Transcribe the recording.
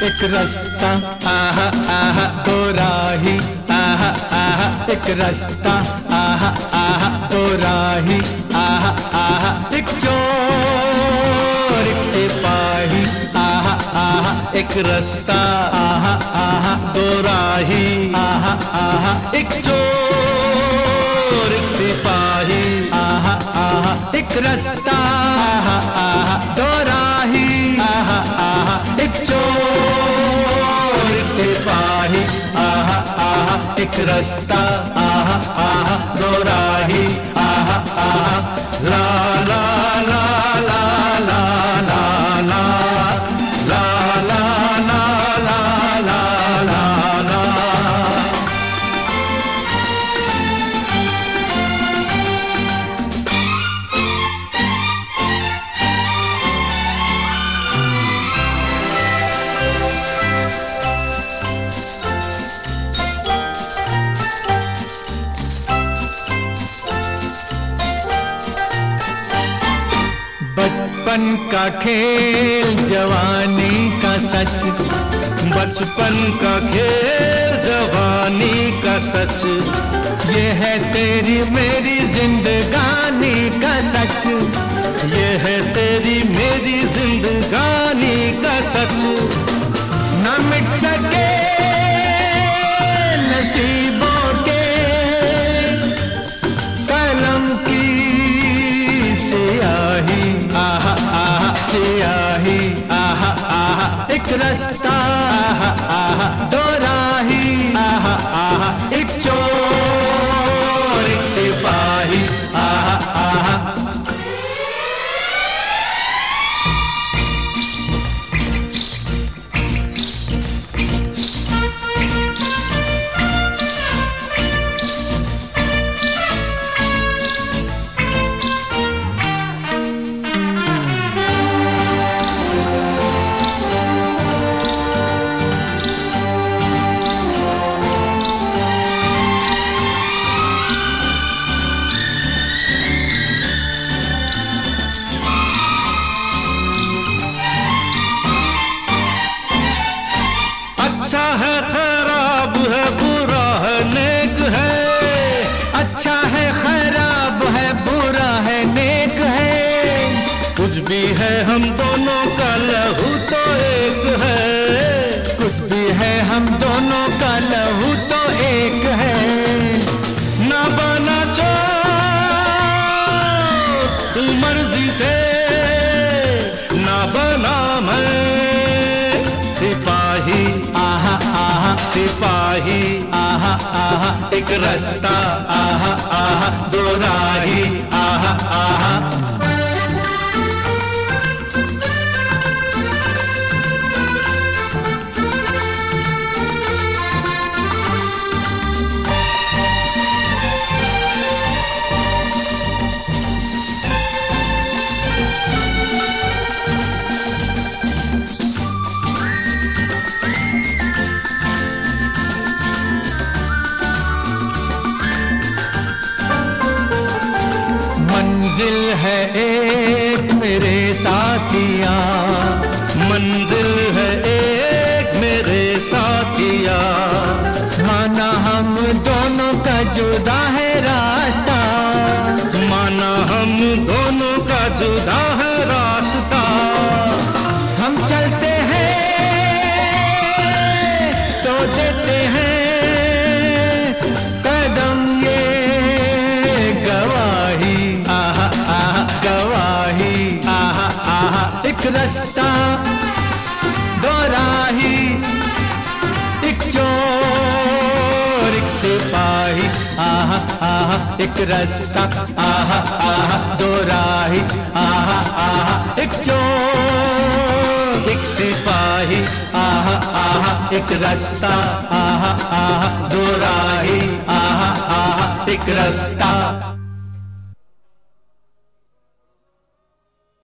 एक रास्ता आहा आहा दो राही आहा आहा एक रास्ता आहा आहा दो राही आहा आहा एक चोर एक सिपाही आहा आहा एक रास्ता आहा आहा दो राही आहा आहा एक चोर एक सिपाही आहा आहा एक रास्ता आहा आहा दो राही आहा आहा एक चोर एक सिपाही आहा आहा एक रास्ता आहा आहा दो राही आहा आहा ला ला ला ला ला ला ला ला ला ला ला ला ला। बचपन का खेल जवानी का सच, बचपन का खेल जवानी का सच, ये है तेरी मेरी जिंदगानी का सच, ये है तेरी मेरी जिंदगानी का सच। न मिट सके नसीबों के कलम की सियाही आहा आहा सियाही आहा आहा एक रास्ता आहा आहा दो राही आहा आहा एक चोर एक सिपाही आहा आहा। अच्छा है खराब है बुरा है नेक है, अच्छा है खराब है बुरा है नेक है, कुछ भी है हम दोनों का लहू तो एक है, कुछ भी है हम दोनों का लहू तो एक है। ना बना चोर तू मर्जी से, ना बना मैं सिपाही आहा आहा सिपाही आहा आहा एक रास्ता आहा आहा दो राही आहा आहा। मंजिल है एक मेरे साथिया, मंजिल है एक मेरे साथिया, माना हम दोनों का जुदा है रास्ता, माना हम दोनों का जुदा है रास्ता। हम चलते हैं तो देते हैं कदम ये गवाही आहा आहा गवाही आहा आहा एक रास्ता दो राही एक चोर एक सिपाही आहा आहा एक रास्ता आहा आहा दो राही आहा आहा एक चोर एक सिपाही आहा आहा एक रास्ता आहा आहा दो राही आहा आहा एक रास्ता।